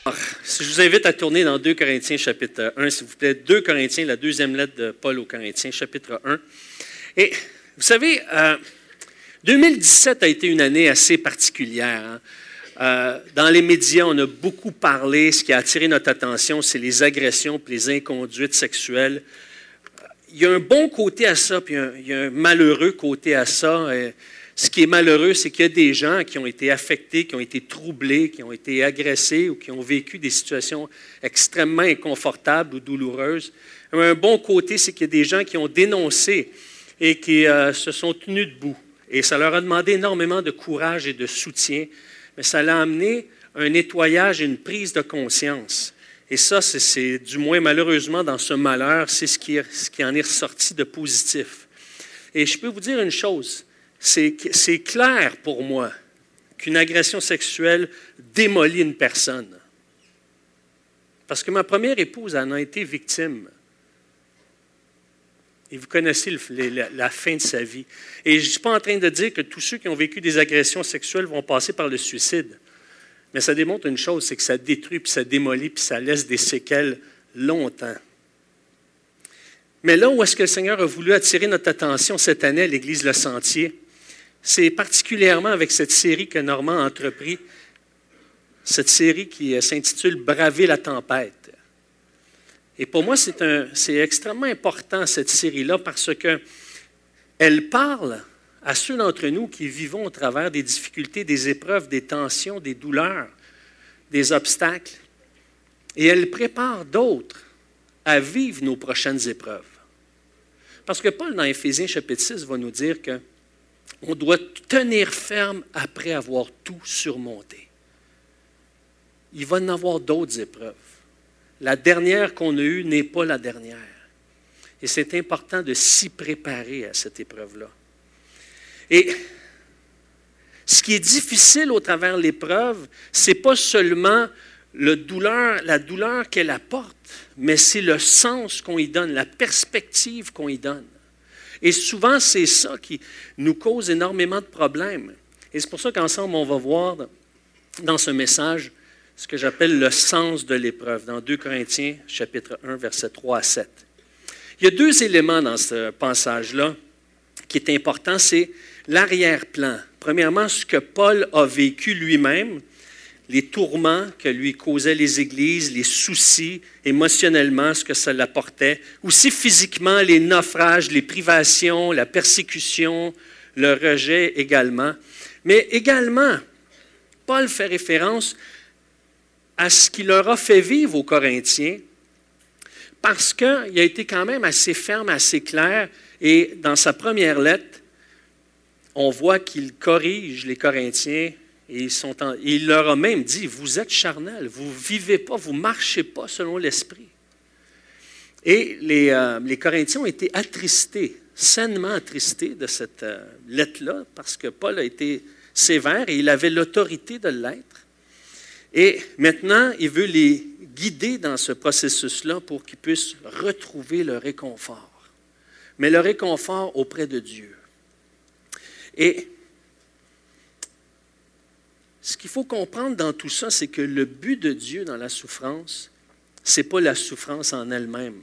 Si je vous invite à tourner dans 2 Corinthiens chapitre 1, s'il vous plaît, 2 Corinthiens, la deuxième lettre de Paul aux Corinthiens, chapitre 1. Et vous savez, 2017 a été une année assez particulière. Dans les médias, on a beaucoup parlé. Ce qui a attiré notre attention, c'est les agressions et les inconduites sexuelles. Il y a un bon côté à ça, puis il y a un malheureux côté à ça. Ce qui est malheureux, c'est qu'il y a des gens qui ont été affectés, qui ont été troublés, qui ont été agressés ou qui ont vécu des situations extrêmement inconfortables ou douloureuses. Un bon côté, c'est qu'il y a des gens qui ont dénoncé et qui se sont tenus debout. Et ça leur a demandé énormément de courage et de soutien, mais ça l'a amené un nettoyage et une prise de conscience. Et ça, c'est du moins malheureusement dans ce malheur, c'est ce qui en est ressorti de positif. Et je peux vous dire une chose, c'est clair pour moi qu'une agression sexuelle démolit une personne. Parce que ma première épouse en a été victime. Et vous connaissez la fin de sa vie. Et je ne suis pas en train de dire que tous ceux qui ont vécu des agressions sexuelles vont passer par le suicide. Mais ça démontre une chose, c'est que ça détruit, puis ça démolit, puis ça laisse des séquelles longtemps. Mais là où est-ce que le Seigneur a voulu attirer notre attention cette année à l'Église Le Sentier, c'est particulièrement avec cette série que Normand a entrepris, cette série qui s'intitule « Braver la tempête ». Et pour moi, c'est extrêmement important, cette série-là, parce qu'elle parle à ceux d'entre nous qui vivons au travers des difficultés, des épreuves, des tensions, des douleurs, des obstacles. Et elle prépare d'autres à vivre nos prochaines épreuves. Parce que Paul, dans Éphésiens chapitre 6, va nous dire qu'on doit tenir ferme après avoir tout surmonté. Il va en avoir d'autres épreuves. La dernière qu'on a eue n'est pas la dernière. Et c'est important de s'y préparer à cette épreuve-là. Et ce qui est difficile au travers de l'épreuve, ce n'est pas seulement la douleur qu'elle apporte, mais c'est le sens qu'on y donne, la perspective qu'on y donne. Et souvent, c'est ça qui nous cause énormément de problèmes. Et c'est pour ça qu'ensemble, on va voir dans ce message ce que j'appelle le sens de l'épreuve, dans 2 Corinthiens, chapitre 1, versets 3 à 7. Il y a deux éléments dans ce passage-là qui est important, c'est l'arrière-plan. Premièrement, ce que Paul a vécu lui-même, les tourments que lui causaient les églises, les soucis, émotionnellement, ce que ça l'apportait. Aussi physiquement, les naufrages, les privations, la persécution, le rejet également. Mais également, Paul fait référence à ce qu'il leur a fait vivre aux Corinthiens, parce qu'il a été quand même assez ferme, assez clair, et dans sa première lettre, on voit qu'il corrige les Corinthiens, et il leur a même dit, vous êtes charnels, vous ne vivez pas, vous ne marchez pas selon l'Esprit. Et les Corinthiens ont été attristés, sainement attristés de cette lettre-là, parce que Paul a été sévère et il avait l'autorité de l'être. Et maintenant, il veut les guider dans ce processus-là pour qu'ils puissent retrouver le réconfort. Mais le réconfort auprès de Dieu. Et ce qu'il faut comprendre dans tout ça, c'est que le but de Dieu dans la souffrance, ce n'est pas la souffrance en elle-même,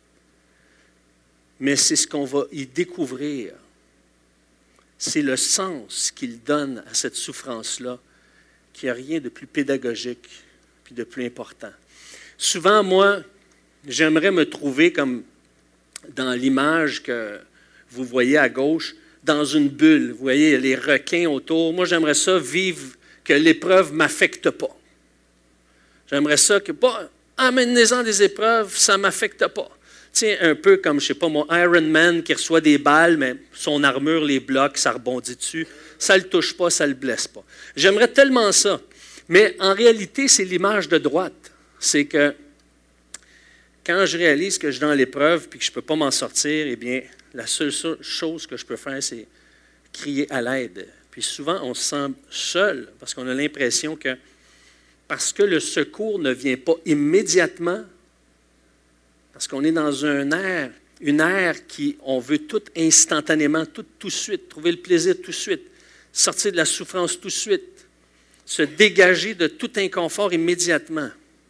mais c'est ce qu'on va y découvrir. C'est le sens qu'il donne à cette souffrance-là, qu'il n'y a rien de plus pédagogique puis de plus important. Souvent, moi, j'aimerais me trouver comme dans l'image que vous voyez à gauche, dans une bulle. Vous voyez, il y a les requins autour. Moi, j'aimerais ça vivre, que l'épreuve ne m'affecte pas. J'aimerais ça que, amenez-en des épreuves, ça ne m'affecte pas. Tiens, un peu comme, je ne sais pas, mon Iron Man qui reçoit des balles, mais son armure les bloque, ça rebondit dessus. Ça ne le touche pas, ça ne le blesse pas. J'aimerais tellement ça. Mais en réalité, c'est l'image de droite. C'est que quand je réalise que je suis dans l'épreuve et que je ne peux pas m'en sortir, eh bien, la seule chose que je peux faire, c'est crier à l'aide. Puis souvent, on se sent seul parce qu'on a l'impression que parce que le secours ne vient pas immédiatement, parce qu'on est dans une ère qui, on veut tout instantanément, tout de suite, trouver le plaisir tout de suite, sortir de la souffrance tout de suite, se dégager de tout inconfort immédiatement.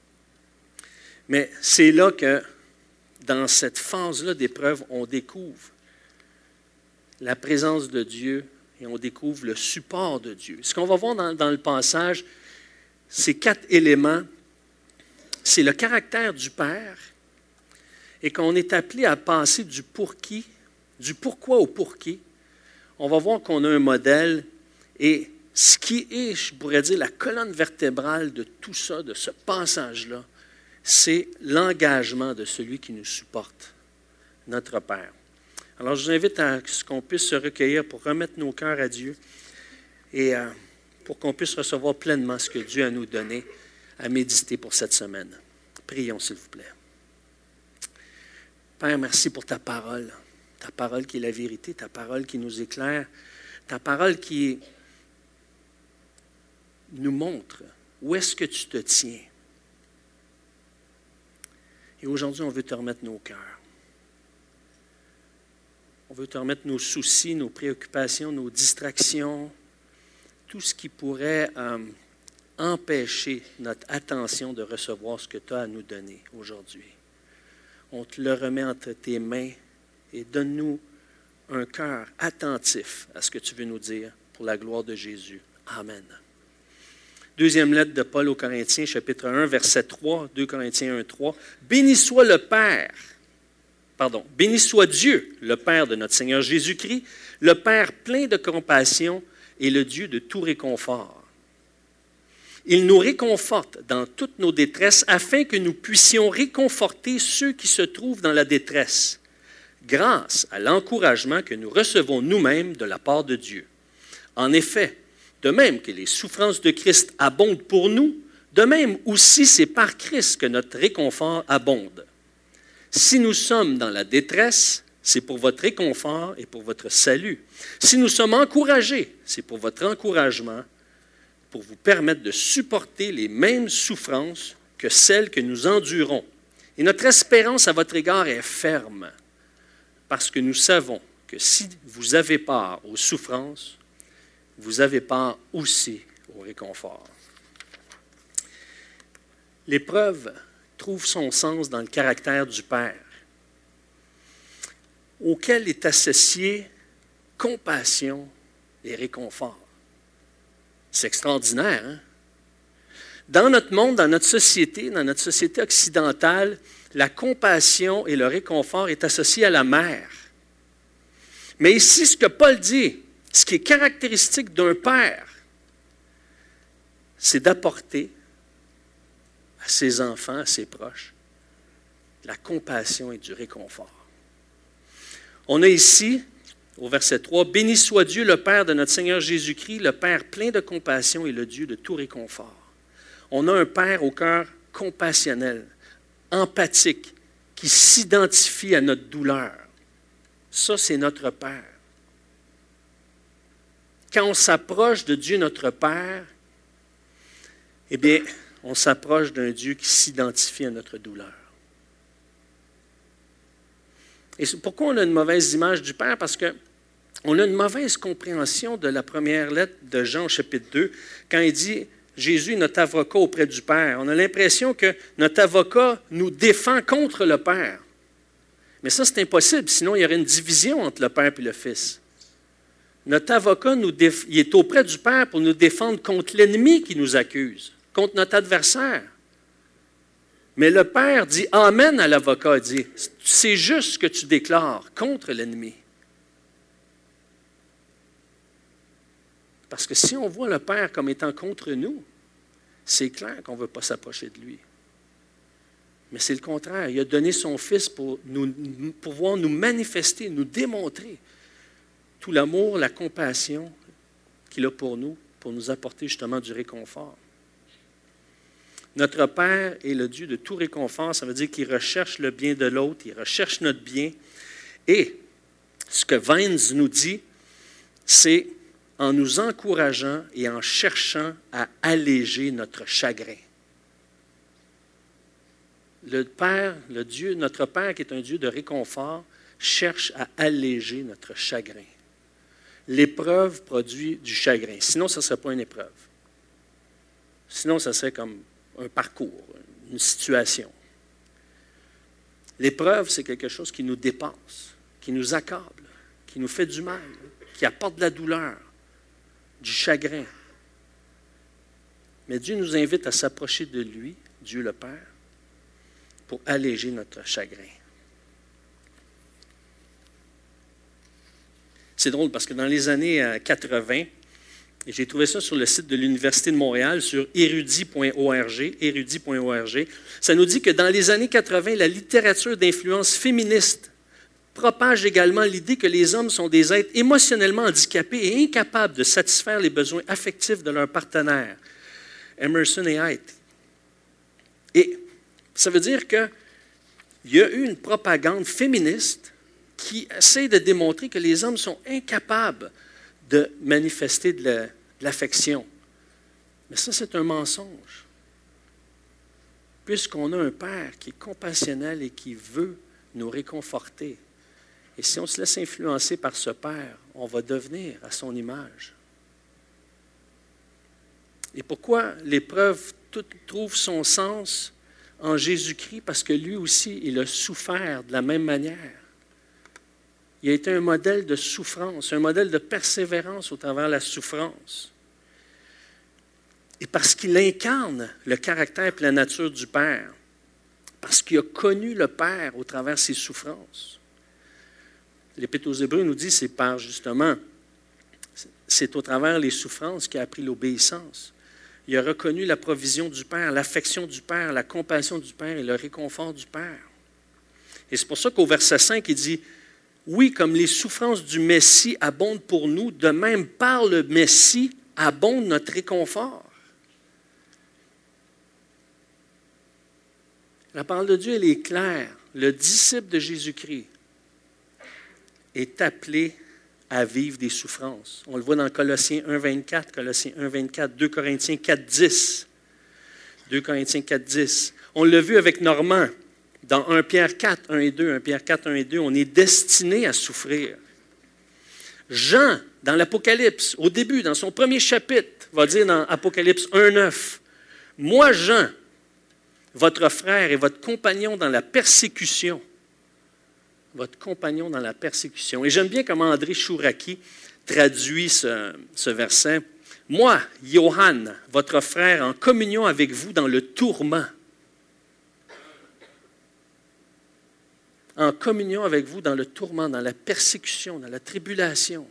Mais c'est là que, dans cette phase-là d'épreuve, on découvre la présence de Dieu et on découvre le support de Dieu. Ce qu'on va voir dans le passage, ces 4 éléments, c'est le caractère du Père et qu'on est appelé à passer du pour qui, du pourquoi au pour qui. On va voir qu'on a un modèle et ce qui est, je pourrais dire, la colonne vertébrale de tout ça, de ce passage-là, c'est l'engagement de celui qui nous supporte, notre Père. Alors, je vous invite à ce qu'on puisse se recueillir pour remettre nos cœurs à Dieu et pour qu'on puisse recevoir pleinement ce que Dieu a nous donné à méditer pour cette semaine. Prions, s'il vous plaît. Père, merci pour ta parole qui est la vérité, ta parole qui nous éclaire, ta parole qui nous montre où est-ce que tu te tiens. Et aujourd'hui, on veut te remettre nos cœurs. On veut te remettre nos soucis, nos préoccupations, nos distractions, tout ce qui pourrait empêcher notre attention de recevoir ce que tu as à nous donner aujourd'hui. On te le remet entre tes mains et donne-nous un cœur attentif à ce que tu veux nous dire pour la gloire de Jésus. Amen. Deuxième lettre de Paul aux Corinthiens, chapitre 1, verset 3, 2 Corinthiens 1, 3. Béni soit Dieu, le Père de notre Seigneur Jésus-Christ, le Père plein de compassion et le Dieu de tout réconfort. Il nous réconforte dans toutes nos détresses afin que nous puissions réconforter ceux qui se trouvent dans la détresse, grâce à l'encouragement que nous recevons nous-mêmes de la part de Dieu. En effet, de même que les souffrances de Christ abondent pour nous, de même aussi c'est par Christ que notre réconfort abonde. Si nous sommes dans la détresse, c'est pour votre réconfort et pour votre salut. Si nous sommes encouragés, c'est pour votre encouragement, pour vous permettre de supporter les mêmes souffrances que celles que nous endurons. Et notre espérance à votre égard est ferme, parce que nous savons que si vous avez part aux souffrances, vous avez part aussi au réconfort. L'épreuve trouve son sens dans le caractère du Père, auquel est associé compassion et réconfort. C'est extraordinaire, hein? Dans notre monde, dans notre société occidentale, la compassion et le réconfort est associé à la mère. Mais ici, ce que Paul dit, ce qui est caractéristique d'un père, c'est d'apporter à ses enfants, à ses proches, la compassion et du réconfort. On a ici, au verset 3, « Béni soit Dieu, le Père de notre Seigneur Jésus-Christ, le Père plein de compassion et le Dieu de tout réconfort. » On a un Père au cœur compassionnel, empathique, qui s'identifie à notre douleur. Ça, c'est notre Père. Quand on s'approche de Dieu, notre Père, eh bien, on s'approche d'un Dieu qui s'identifie à notre douleur. Et pourquoi on a une mauvaise image du Père? Parce qu'on a une mauvaise compréhension de la première lettre de Jean, chapitre 2, quand il dit « Jésus est notre avocat auprès du Père ». On a l'impression que notre avocat nous défend contre le Père. Mais ça, c'est impossible, sinon il y aurait une division entre le Père et le Fils. Notre avocat, il est auprès du Père pour nous défendre contre l'ennemi qui nous accuse, contre notre adversaire. Mais le Père dit Amen à l'avocat, dit c'est juste ce que tu déclares contre l'ennemi. Parce que si on voit le Père comme étant contre nous, c'est clair qu'on ne veut pas s'approcher de lui. Mais c'est le contraire. Il a donné son Fils pour pouvoir nous manifester, nous démontrer tout l'amour, la compassion qu'il a pour nous apporter justement du réconfort. Notre Père est le Dieu de tout réconfort. Ça veut dire qu'il recherche le bien de l'autre, il recherche notre bien. Et ce que Vines nous dit, c'est en nous encourageant et en cherchant à alléger notre chagrin. Le Père, le Dieu, notre Père qui est un Dieu de réconfort, cherche à alléger notre chagrin. L'épreuve produit du chagrin. Sinon, ça ne serait pas une épreuve. Sinon, ça serait comme un parcours, une situation. L'épreuve, c'est quelque chose qui nous dépasse, qui nous accable, qui nous fait du mal, qui apporte de la douleur, du chagrin. Mais Dieu nous invite à s'approcher de lui, Dieu le Père, pour alléger notre chagrin. C'est drôle parce que dans les années 80, et j'ai trouvé ça sur le site de l'Université de Montréal, sur érudit.org, ça nous dit que dans les années 80, la littérature d'influence féministe propage également l'idée que les hommes sont des êtres émotionnellement handicapés et incapables de satisfaire les besoins affectifs de leurs partenaires. Emerson et Haidt. Et ça veut dire qu'il y a eu une propagande féministe qui essaie de démontrer que les hommes sont incapables de manifester de l'affection. Mais ça, c'est un mensonge. Puisqu'on a un Père qui est compassionnel et qui veut nous réconforter. Et si on se laisse influencer par ce Père, on va devenir à son image. Et pourquoi l'épreuve trouve son sens en Jésus-Christ? Parce que lui aussi, il a souffert de la même manière. Il a été un modèle de souffrance, un modèle de persévérance au travers de la souffrance. Et parce qu'il incarne le caractère et la nature du Père, parce qu'il a connu le Père au travers de ses souffrances. L'Épître aux Hébreux nous dit, c'est par justement, c'est au travers des souffrances qu'il a appris l'obéissance. Il a reconnu la provision du Père, l'affection du Père, la compassion du Père et le réconfort du Père. Et c'est pour ça qu'au verset 5, il dit, « Oui, comme les souffrances du Messie abondent pour nous, de même par le Messie abonde notre réconfort. » La parole de Dieu, elle est claire. Le disciple de Jésus-Christ est appelé à vivre des souffrances. On le voit dans Colossiens 1,24, Colossiens 1,24, 2 Corinthiens 4,10. 2 Corinthiens 4,10. On l'a vu avec Normand dans 1 Pierre 4, 1 et 2. 1 Pierre 4, 1 et 2, on est destiné à souffrir. Jean, dans l'Apocalypse, au début, dans son premier chapitre, va dire dans Apocalypse 1,9, « Moi, Jean, votre frère et votre compagnon dans la persécution. » Votre compagnon dans la persécution. Et j'aime bien comment André Chouraki traduit ce verset. « Moi, Johann, votre frère, en communion avec vous dans le tourment. » En communion avec vous dans le tourment, dans la persécution, dans la tribulation.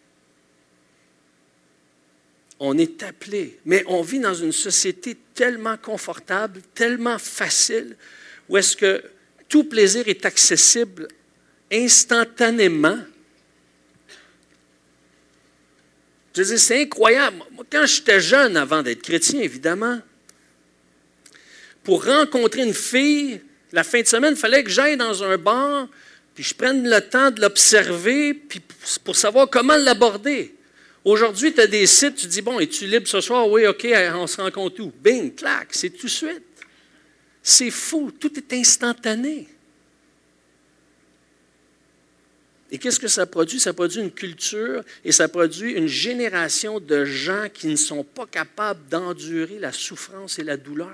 On est appelé, mais on vit dans une société tellement confortable, tellement facile, où est-ce que tout plaisir est accessible instantanément. Je veux dire, c'est incroyable. Moi, quand j'étais jeune, avant d'être chrétien, évidemment, pour rencontrer une fille, la fin de semaine, il fallait que j'aille dans un bar, puis je prenne le temps de l'observer, puis pour savoir comment l'aborder. Aujourd'hui, tu as des sites, tu dis, bon, es-tu libre ce soir? Oui, OK, on se rencontre où? Bing, clac, c'est tout de suite. C'est fou, tout est instantané. Et qu'est-ce que ça produit? Ça produit une culture et ça produit une génération de gens qui ne sont pas capables d'endurer la souffrance et la douleur.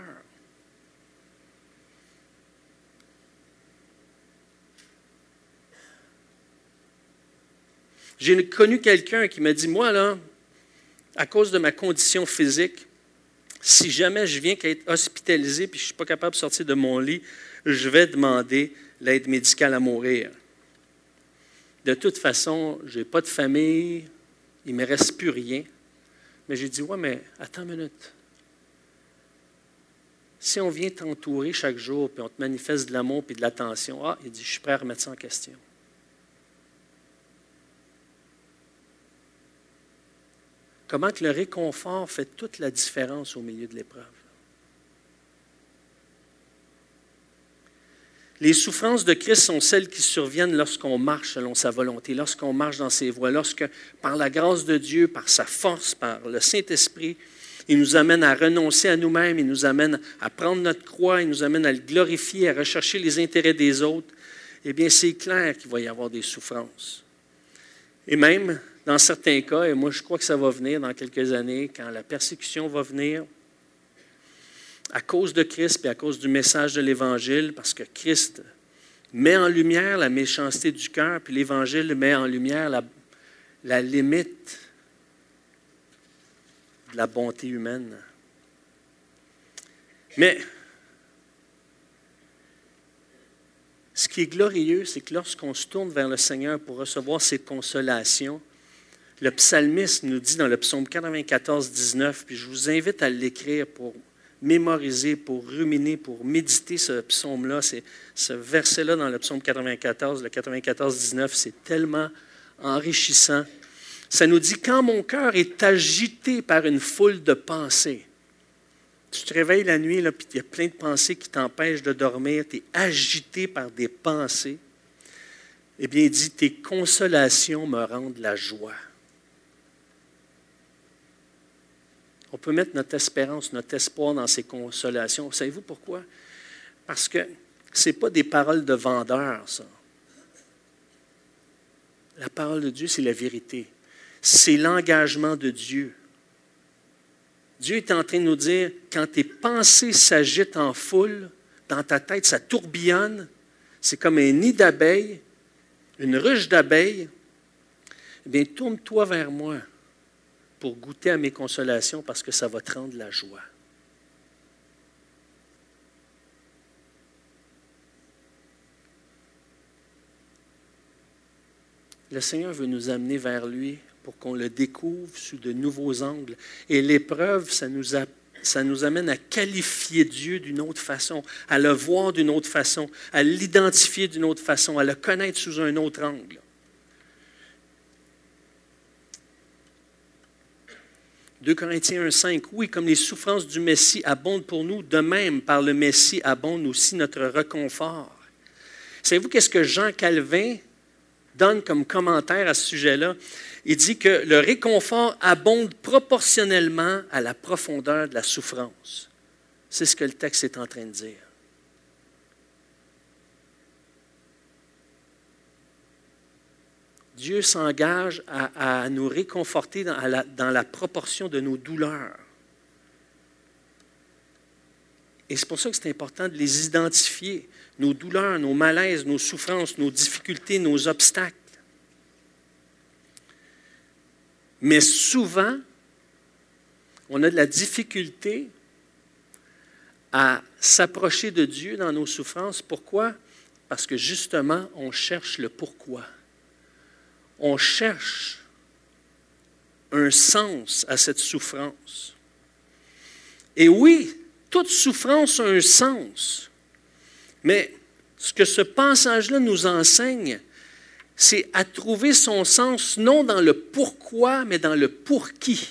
J'ai connu quelqu'un qui m'a dit, moi, là, à cause de ma condition physique, si jamais je viens qu'à être hospitalisé puis je ne suis pas capable de sortir de mon lit, je vais demander l'aide médicale à mourir. De toute façon, je n'ai pas de famille, il ne me reste plus rien. Mais j'ai dit, ouais, mais attends une minute. Si on vient t'entourer chaque jour puis on te manifeste de l'amour et de l'attention, il dit, je suis prêt à remettre ça en question. Comment que le réconfort fait toute la différence au milieu de l'épreuve. Les souffrances de Christ sont celles qui surviennent lorsqu'on marche selon sa volonté, lorsqu'on marche dans ses voies, lorsque, par la grâce de Dieu, par sa force, par le Saint-Esprit, il nous amène à renoncer à nous-mêmes, il nous amène à prendre notre croix, il nous amène à le glorifier, à rechercher les intérêts des autres. Eh bien, c'est clair qu'il va y avoir des souffrances. Et même, dans certains cas, et moi je crois que ça va venir dans quelques années, quand la persécution va venir, à cause de Christ et à cause du message de l'Évangile, parce que Christ met en lumière la méchanceté du cœur, puis l'Évangile met en lumière la limite de la bonté humaine. Mais ce qui est glorieux, c'est que lorsqu'on se tourne vers le Seigneur pour recevoir ses consolations, le psalmiste nous dit dans le psaume 94, 19, puis je vous invite à l'écrire pour mémoriser, pour ruminer, pour méditer ce psaume-là, ce verset-là dans le psaume 94, le 94, 19, c'est tellement enrichissant. Ça nous dit, quand mon cœur est agité par une foule de pensées, tu te réveilles la nuit, là, puis il y a plein de pensées qui t'empêchent de dormir, tu es agité par des pensées, eh bien, il dit, tes consolations me rendent la joie. On peut mettre notre espérance, notre espoir dans ces consolations. Savez-vous pourquoi? Parce que ce n'est pas des paroles de vendeur, ça. La parole de Dieu, c'est la vérité. C'est l'engagement de Dieu. Dieu est en train de nous dire, quand tes pensées s'agitent en foule, dans ta tête, ça tourbillonne, c'est comme un nid d'abeilles, une ruche d'abeilles, eh bien, tourne-toi vers moi pour goûter à mes consolations parce que ça va te rendre la joie. Le Seigneur veut nous amener vers lui pour qu'on le découvre sous de nouveaux angles. Et l'épreuve, ça nous amène à qualifier Dieu d'une autre façon, à le voir d'une autre façon, à l'identifier d'une autre façon, à le connaître sous un autre angle. 2 Corinthiens 1,5, oui, comme les souffrances du Messie abondent pour nous, de même, par le Messie abonde aussi notre réconfort. Savez-vous qu'est-ce que Jean Calvin donne comme commentaire à ce sujet-là? Il dit que le réconfort abonde proportionnellement à la profondeur de la souffrance. C'est ce que le texte est en train de dire. Dieu s'engage à nous réconforter dans la proportion de nos douleurs. Et c'est pour ça que c'est important de les identifier, nos douleurs, nos malaises, nos souffrances, nos difficultés, nos obstacles. Mais souvent, on a de la difficulté à s'approcher de Dieu dans nos souffrances. Pourquoi? Parce que justement, on cherche le pourquoi. On cherche un sens à cette souffrance. Et oui, toute souffrance a un sens. Mais ce que ce passage-là nous enseigne, c'est à trouver son sens non dans le pourquoi, mais dans le pour qui.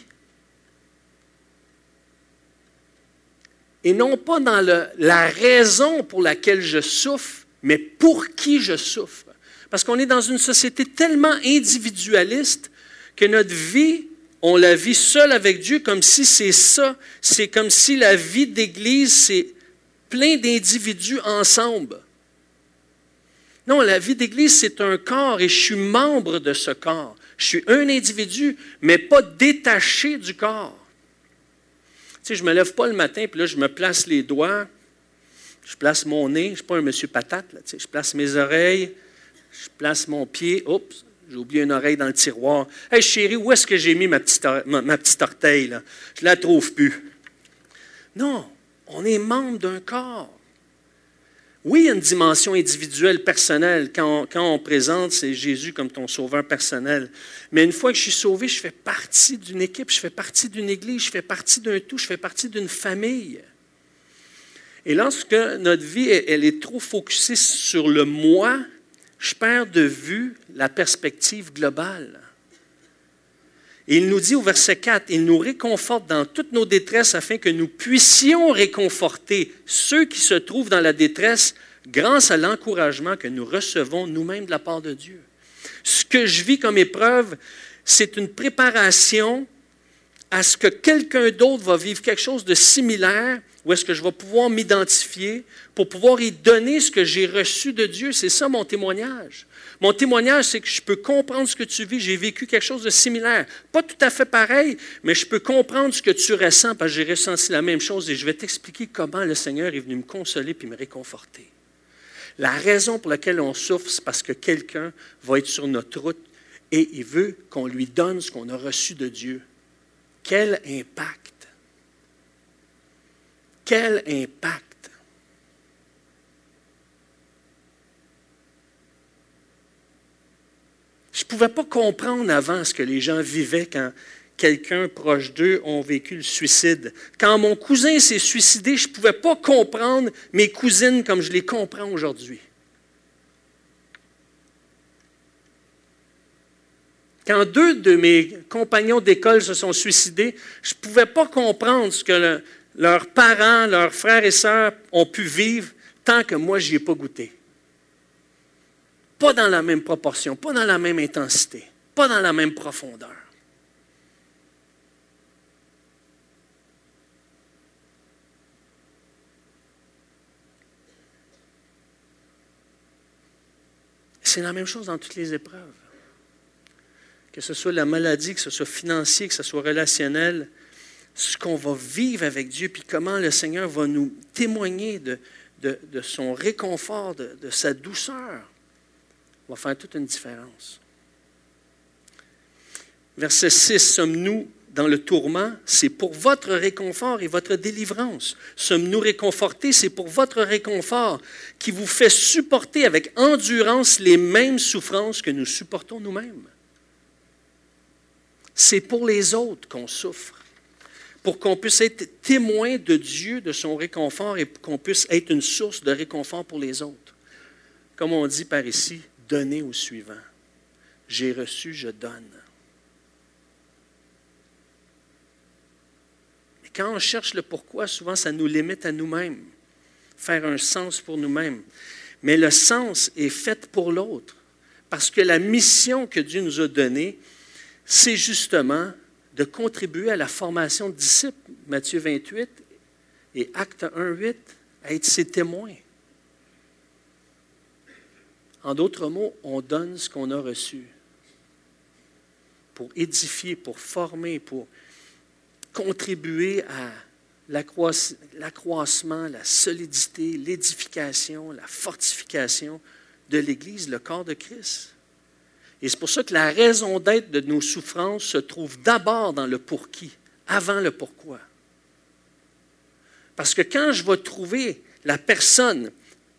Et non pas dans la raison pour laquelle je souffre, mais pour qui je souffre. Parce qu'on est dans une société tellement individualiste que notre vie, on la vit seule avec Dieu comme si c'est ça. C'est comme si la vie d'Église, c'est plein d'individus ensemble. Non, la vie d'Église, c'est un corps et je suis membre de ce corps. Je suis un individu, mais pas détaché du corps. Tu sais, je ne me lève pas le matin, puis là, je me place les doigts, je place mon nez, je ne suis pas un monsieur patate, là, tu sais, je place mes oreilles, je place mon pied, oups, j'ai oublié une oreille dans le tiroir. « Hey chérie, où est-ce que j'ai mis ma petite orteil, là? Je ne la trouve plus. » Non, on est membre d'un corps. Oui, il y a une dimension individuelle, personnelle. Quand on présente, c'est Jésus comme ton sauveur personnel. Mais une fois que je suis sauvé, je fais partie d'une équipe, je fais partie d'une église, je fais partie d'un tout, je fais partie d'une famille. Et lorsque notre vie elle est trop focusée sur le moi, je perds de vue la perspective globale. Et il nous dit au verset 4, « Il nous réconforte dans toutes nos détresses afin que nous puissions réconforter ceux qui se trouvent dans la détresse grâce à l'encouragement que nous recevons nous-mêmes de la part de Dieu. » Ce que je vis comme épreuve, c'est une préparation à ce que quelqu'un d'autre va vivre quelque chose de similaire, où est-ce que je vais pouvoir m'identifier pour pouvoir y donner ce que j'ai reçu de Dieu. C'est ça mon témoignage. Mon témoignage, c'est que je peux comprendre ce que tu vis. J'ai vécu quelque chose de similaire. Pas tout à fait pareil, mais je peux comprendre ce que tu ressens parce que j'ai ressenti la même chose et je vais t'expliquer comment le Seigneur est venu me consoler puis me réconforter. La raison pour laquelle on souffre, c'est parce que quelqu'un va être sur notre route et il veut qu'on lui donne ce qu'on a reçu de Dieu. Quel impact! Quel impact! Je ne pouvais pas comprendre avant ce que les gens vivaient quand quelqu'un proche d'eux a vécu le suicide. Quand mon cousin s'est suicidé, je ne pouvais pas comprendre mes cousines comme je les comprends aujourd'hui. Quand 2 de mes compagnons d'école se sont suicidés, je ne pouvais pas comprendre ce que leurs parents, leurs frères et sœurs ont pu vivre tant que moi, je n'y ai pas goûté. Pas dans la même proportion, pas dans la même intensité, pas dans la même profondeur. C'est la même chose dans toutes les épreuves. Que ce soit la maladie, que ce soit financier, que ce soit relationnel, ce qu'on va vivre avec Dieu, puis comment le Seigneur va nous témoigner de son réconfort, de sa douceur, va faire toute une différence. Verset 6, sommes-nous dans le tourment? C'est pour votre réconfort et votre délivrance. Sommes-nous réconfortés? C'est pour votre réconfort qui vous fait supporter avec endurance les mêmes souffrances que nous supportons nous-mêmes. C'est pour les autres qu'on souffre, pour qu'on puisse être témoin de Dieu, de son réconfort, et qu'on puisse être une source de réconfort pour les autres. Comme on dit par ici, donnez au suivant. J'ai reçu, je donne. Et quand on cherche le pourquoi, souvent ça nous limite à nous-mêmes, faire un sens pour nous-mêmes. Mais le sens est fait pour l'autre, parce que la mission que Dieu nous a donnée, c'est justement de contribuer à la formation de disciples, Matthieu 28 et Actes 1:8, à être ses témoins. En d'autres mots, on donne ce qu'on a reçu pour édifier, pour former, pour contribuer à l'accroissement, la solidité, l'édification, la fortification de l'Église, le corps de Christ. Et c'est pour ça que la raison d'être de nos souffrances se trouve d'abord dans le pour qui, avant le pourquoi. Parce que quand je vais trouver la personne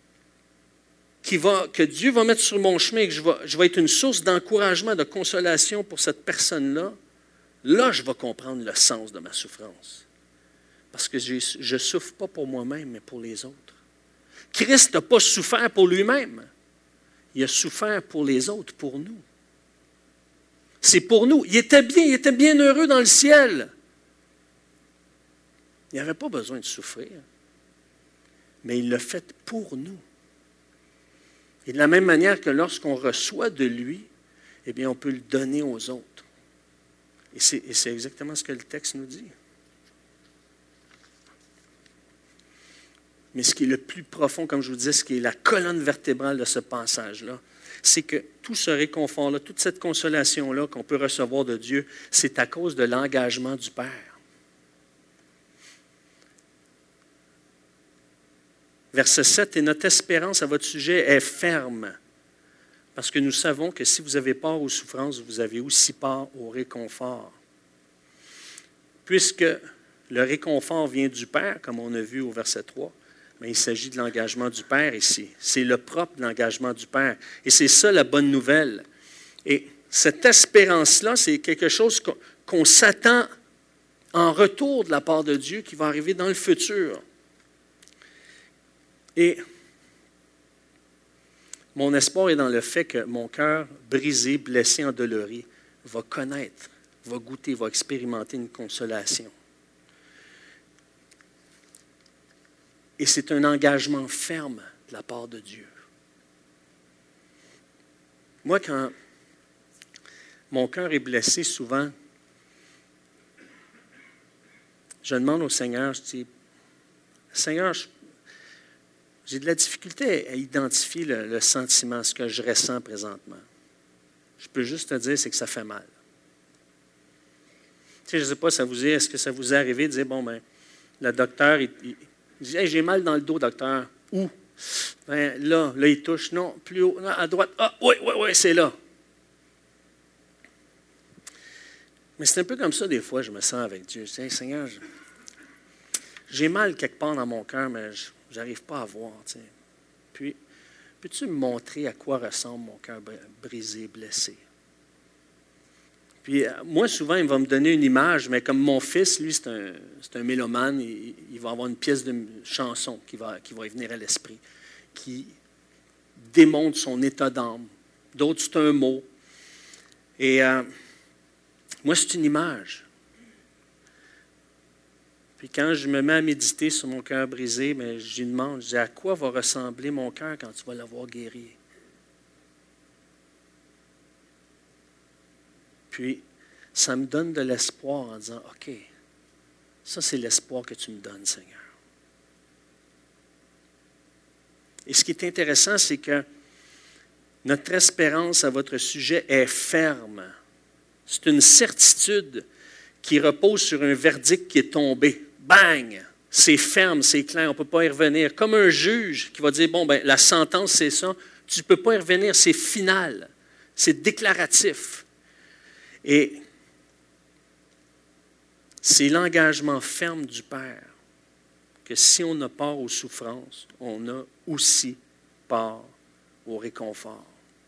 que Dieu va mettre sur mon chemin et que je vais être une source d'encouragement, de consolation pour cette personne-là, là, je vais comprendre le sens de ma souffrance. Parce que je ne souffre pas pour moi-même, mais pour les autres. Christ n'a pas souffert pour lui-même. Il a souffert pour les autres, pour nous. C'est pour nous. Il était bien heureux dans le ciel. Il n'avait pas besoin de souffrir. Mais il l'a fait pour nous. Et de la même manière que lorsqu'on reçoit de lui, eh bien, on peut le donner aux autres. Et c'est exactement ce que le texte nous dit. Mais ce qui est le plus profond, comme je vous disais, ce qui est la colonne vertébrale de ce passage-là, c'est que tout ce réconfort-là, toute cette consolation-là qu'on peut recevoir de Dieu, c'est à cause de l'engagement du Père. Verset 7, « Et notre espérance à votre sujet est ferme, parce que nous savons que si vous avez part aux souffrances, vous avez aussi part au réconfort. Puisque le réconfort vient du Père, comme on a vu au verset 3, mais il s'agit de l'engagement du Père ici. C'est le propre de l'engagement du Père. Et c'est ça la bonne nouvelle. Et cette espérance-là, c'est quelque chose qu'on s'attend en retour de la part de Dieu qui va arriver dans le futur. Et mon espoir est dans le fait que mon cœur brisé, blessé, endolori, va connaître, va goûter, va expérimenter une consolation. Et c'est un engagement ferme de la part de Dieu. Moi, quand mon cœur est blessé, souvent, je demande au Seigneur, je dis, Seigneur, j'ai de la difficulté à identifier le sentiment, ce que je ressens présentement. Je peux juste te dire, c'est que ça fait mal. Tu sais, je ne sais pas, est-ce que ça vous est arrivé de dire, bon, ben, le docteur, il dit, hey, j'ai mal dans le dos, docteur. Où? Ben, là, il touche. Non, plus haut. Non, à droite. Ah, oui, c'est là. Mais c'est un peu comme ça, des fois, je me sens avec Dieu. Je dis, hey, Seigneur, j'ai mal quelque part dans mon cœur, mais je n'arrive pas à voir. T'sais. Puis, peux-tu me montrer à quoi ressemble mon cœur brisé, blessé? Puis, moi, souvent, il va me donner une image, mais comme mon fils, lui, c'est un mélomane, il va avoir une pièce de chanson qui va y venir à l'esprit, qui démontre son état d'âme. D'autres, c'est un mot. Et moi, c'est une image. Puis quand je me mets à méditer sur mon cœur brisé, bien, je lui demande, je dis, à quoi va ressembler mon cœur quand tu vas l'avoir guéri? Puis, ça me donne de l'espoir en disant, OK, ça c'est l'espoir que tu me donnes, Seigneur. Et ce qui est intéressant, c'est que notre espérance à votre sujet est ferme. C'est une certitude qui repose sur un verdict qui est tombé. Bang! C'est ferme, c'est clair, on ne peut pas y revenir. Comme un juge qui va dire, bon, ben, la sentence, c'est ça. Tu ne peux pas y revenir, c'est final. C'est déclaratif. Et c'est l'engagement ferme du Père que si on a part aux souffrances, on a aussi part au réconfort.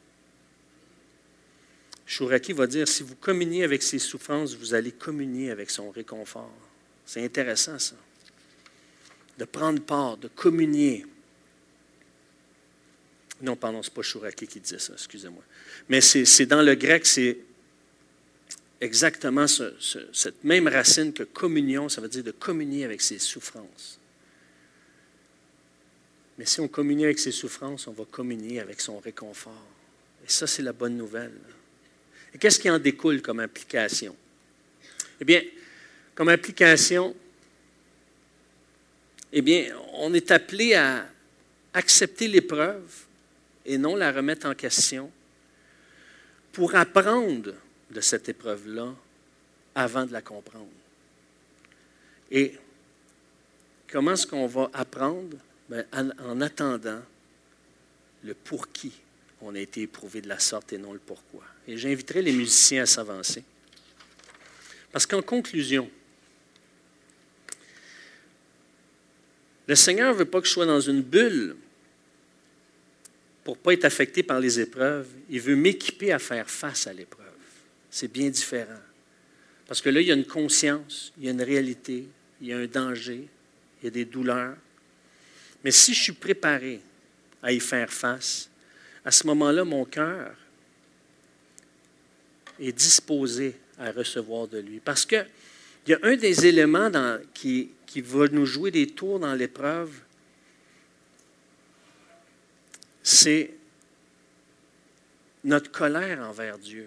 Chouraki va dire, si vous communiez avec ses souffrances, vous allez communier avec son réconfort. C'est intéressant, ça. De prendre part, de communier. Non, pardon, ce n'est pas Chouraki qui disait ça, excusez-moi. Mais c'est dans le grec, c'est exactement cette même racine que communion, ça veut dire de communier avec ses souffrances. Mais si on communie avec ses souffrances, on va communier avec son réconfort. Et ça, c'est la bonne nouvelle. Et qu'est-ce qui en découle comme implication? Eh bien, comme implication, eh bien, on est appelé à accepter l'épreuve et non la remettre en question pour apprendre de cette épreuve-là avant de la comprendre. Et comment est-ce qu'on va apprendre? Bien, en attendant le pour qui on a été éprouvé de la sorte et non le pourquoi. Et j'inviterai les musiciens à s'avancer. Parce qu'en conclusion, le Seigneur ne veut pas que je sois dans une bulle pour ne pas être affecté par les épreuves. Il veut m'équiper à faire face à l'épreuve. C'est bien différent. Parce que là, il y a une conscience, il y a une réalité, il y a un danger, il y a des douleurs. Mais si je suis préparé à y faire face, à ce moment-là, mon cœur est disposé à recevoir de lui. Parce qu'il y a un des éléments qui va nous jouer des tours dans l'épreuve, c'est notre colère envers Dieu.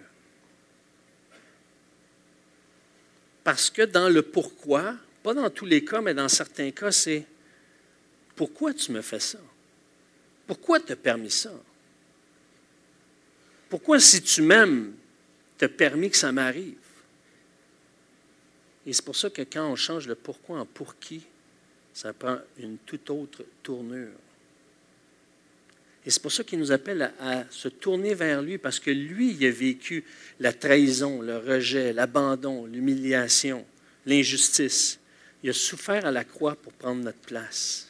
Parce que dans le pourquoi, pas dans tous les cas, mais dans certains cas, c'est pourquoi tu me fais ça? Pourquoi tu as permis ça? Pourquoi, si tu m'aimes, tu as permis que ça m'arrive? Et c'est pour ça que quand on change le pourquoi en pour qui, ça prend une toute autre tournure. Et c'est pour ça qu'il nous appelle à se tourner vers lui, parce que lui, il a vécu la trahison, le rejet, l'abandon, l'humiliation, l'injustice. Il a souffert à la croix pour prendre notre place.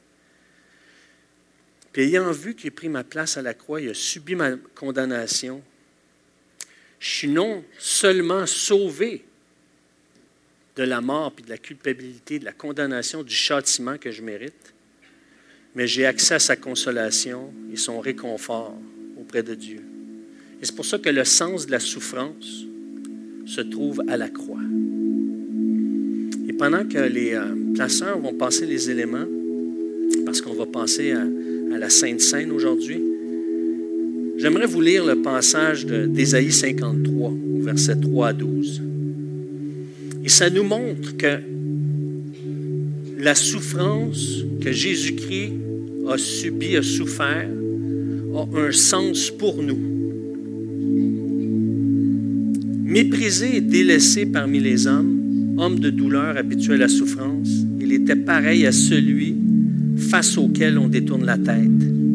Puis ayant vu qu'il a pris ma place à la croix, il a subi ma condamnation. Je suis non seulement sauvé de la mort, puis de la culpabilité, de la condamnation, du châtiment que je mérite, mais j'ai accès à sa consolation et son réconfort auprès de Dieu. Et c'est pour ça que le sens de la souffrance se trouve à la croix. Et pendant que les placeurs vont passer les éléments, parce qu'on va passer à la Sainte Seine aujourd'hui, j'aimerais vous lire le passage d'Ésaïe 53, versets 3 à 12. Et ça nous montre que la souffrance que Jésus-Christ a subie, a souffert, a un sens pour nous. Méprisé et délaissé parmi les hommes, homme de douleur habitué à la souffrance, il était pareil à celui face auquel on détourne la tête.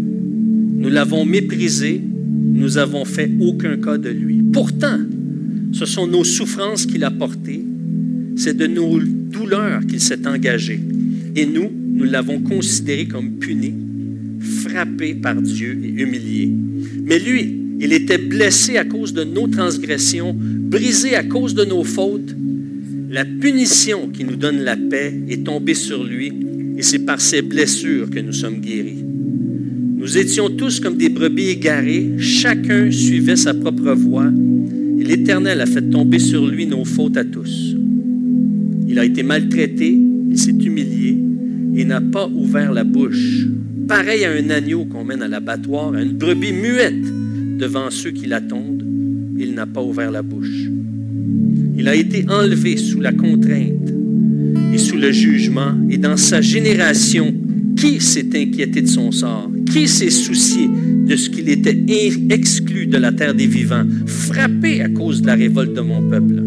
Nous l'avons méprisé, nous n'avons fait aucun cas de lui. Pourtant, ce sont nos souffrances qu'il a portées, c'est de nos douleurs qu'il s'est engagé. Et nous l'avons considéré comme puni, frappé par Dieu et humilié. Mais lui, il était blessé à cause de nos transgressions, brisé à cause de nos fautes. La punition qui nous donne la paix est tombée sur lui, et c'est par ses blessures que nous sommes guéris. Nous étions tous comme des brebis égarées, chacun suivait sa propre voie, et l'Éternel a fait tomber sur lui nos fautes à tous. Il a été maltraité, il s'est humilié, et n'a pas ouvert la bouche. Pareil à un agneau qu'on mène à l'abattoir, à une brebis muette devant ceux qui l'attendent, il n'a pas ouvert la bouche. Il a été enlevé sous la contrainte et sous le jugement, et dans sa génération, qui s'est inquiété de son sort? Qui s'est soucié de ce qu'il était exclu de la terre des vivants, frappé à cause de la révolte de mon peuple?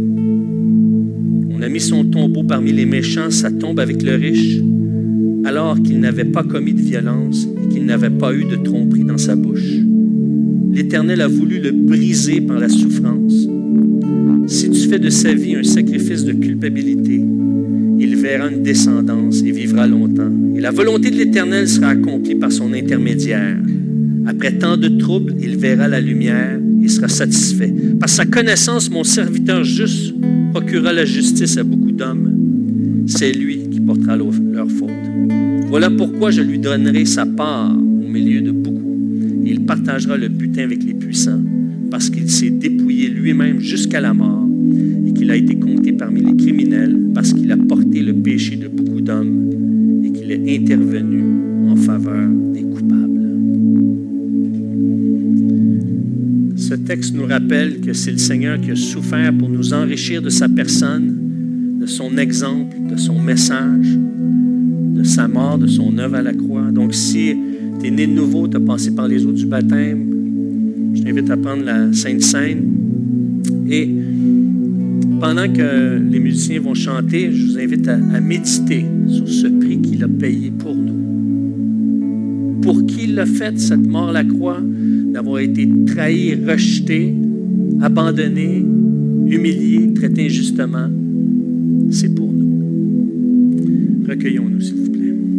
On a mis son tombeau parmi les méchants, sa tombe avec le riche, alors qu'il n'avait pas commis de violence et qu'il n'avait pas eu de tromperie dans sa bouche. L'Éternel a voulu le briser par la souffrance. Si tu fais de sa vie un sacrifice de culpabilité, il verra une descendance et vivra longtemps. Et la volonté de l'Éternel sera accomplie par son intermédiaire. Après tant de troubles, il verra la lumière et sera satisfait. Par sa connaissance, mon serviteur juste procurera la justice à beaucoup d'hommes. C'est lui qui portera leurs fautes. Voilà pourquoi je lui donnerai sa part au milieu de beaucoup. Et il partagera le butin avec les puissants, parce qu'il s'est dépouillé lui-même jusqu'à la mort et qu'il a été compté parmi les criminels, parce qu'il a porté le péché de beaucoup d'hommes et qu'il est intervenu en faveur des coupables. Ce texte nous rappelle que c'est le Seigneur qui a souffert pour nous enrichir de sa personne, de son exemple, de son message, de sa mort, de son œuvre à la croix. Donc si tu es né de nouveau, tu as passé par les eaux du baptême, je t'invite à prendre la Sainte Seine. Et pendant que les musiciens vont chanter, je vous invite à méditer sur ce prix qu'il a payé pour nous. Pour qui il l'a fait, cette mort à la croix, d'avoir été trahi, rejeté, abandonné, humilié, traité injustement, c'est pour nous. Recueillons-nous, s'il vous plaît.